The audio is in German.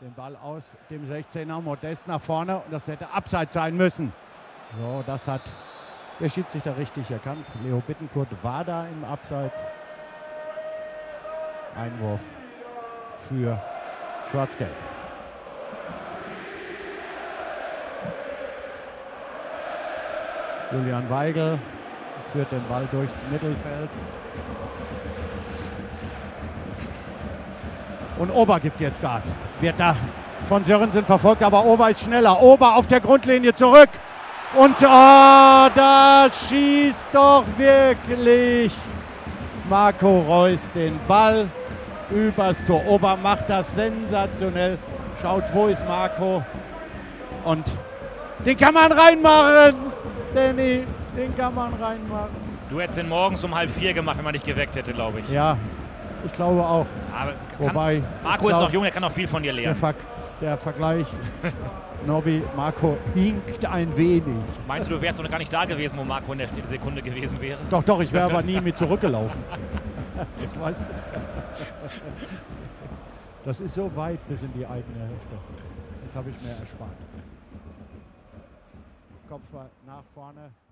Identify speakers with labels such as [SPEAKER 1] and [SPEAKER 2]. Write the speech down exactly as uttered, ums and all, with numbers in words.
[SPEAKER 1] den Ball aus dem sechzehner, Modest nach vorne und das hätte Abseits sein müssen. So, das hat der Schiedsrichter richtig erkannt. Leo Bittencourt war da im Abseits. Einwurf für Schwarz-Gelb. Julian Weigel führt den Ball durchs Mittelfeld. Und Ober gibt jetzt Gas. Wird da von Sörensen verfolgt, aber Ober ist schneller. Ober auf der Grundlinie zurück. Und oh, da schießt doch wirklich Marco Reus den Ball übers Tor. Ober macht das sensationell. Schaut, wo ist Marco? Und den kann man reinmachen. Danny, den kann man reinmachen.
[SPEAKER 2] Du hättest ihn morgens um halb vier gemacht, wenn man dich geweckt hätte, glaube ich.
[SPEAKER 1] Ja, ich glaube auch.
[SPEAKER 2] Aber kann,
[SPEAKER 1] Wobei,
[SPEAKER 2] Marco ist noch jung, er kann noch viel von dir
[SPEAKER 1] Der,
[SPEAKER 2] lernen.
[SPEAKER 1] Ver der Vergleich, Nobby, Marco hinkt ein wenig.
[SPEAKER 2] Meinst du, du wärst doch noch gar nicht da gewesen, wo Marco in der Sekunde gewesen wäre?
[SPEAKER 1] Doch, doch, ich wäre aber nie mit zurückgelaufen. Das weißt du. Das ist so weit bis in die eigene Hälfte. Das habe ich mir erspart. Kopf nach vorne.